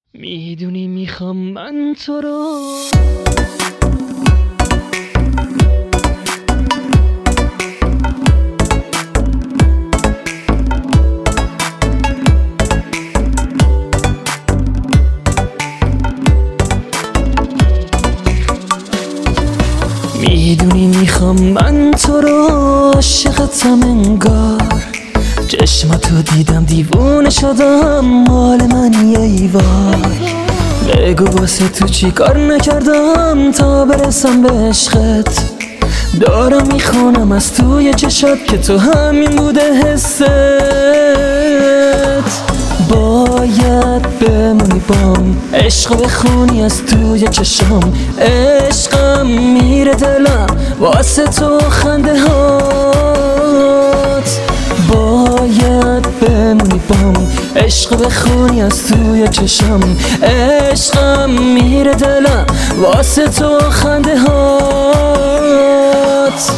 میدونی میخوام من تو رو میدونی میخوام من تو رو عاشقتم انگار چشماتو دیدم دیوونه شدم مال منی ای وای بگو واسه تو چی کار نکردم تا برسم به عشقت دارم میخونم از توی چشات که تو همین بوده حست باید بمونی بام عشق بخونی از توی چشام عشقم میره دلم واسه تو خنده هات باید بمونی بام عشق بخونی از توی چشام عشقم میره دلم واسه تو خنده هات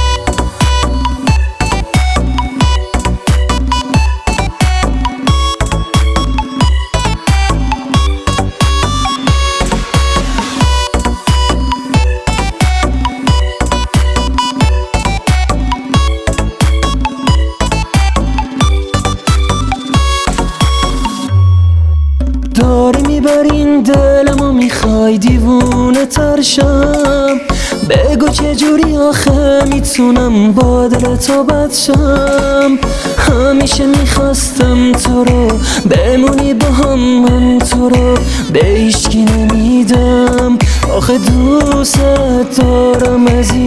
داری میبرین دلمو میخوای دیوونه ترشم بگو چجوری آخه میتونم با دل تو بد شم همیشه میخواستم تو رو بمونی با هم من تو رو به هیچکی نمیدم آخه دوست دارم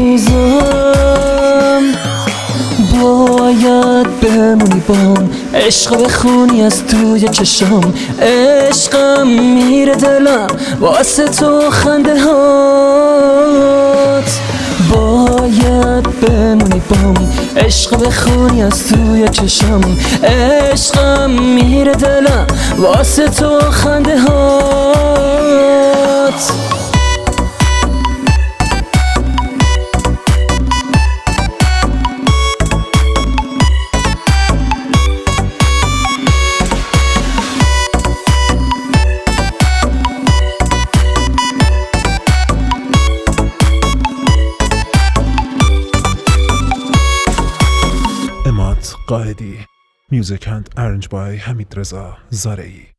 عزیزم باید بمونی بام عشق بخونی از توی چشام عشقم میره دلم واسه تو خنده هات باید بمونی بام عشق بخونی از توی چشام عشقم میره دلم واسه تو خنده هات Imad Qaedi. Music and arranged by Hamid Reza Zarei.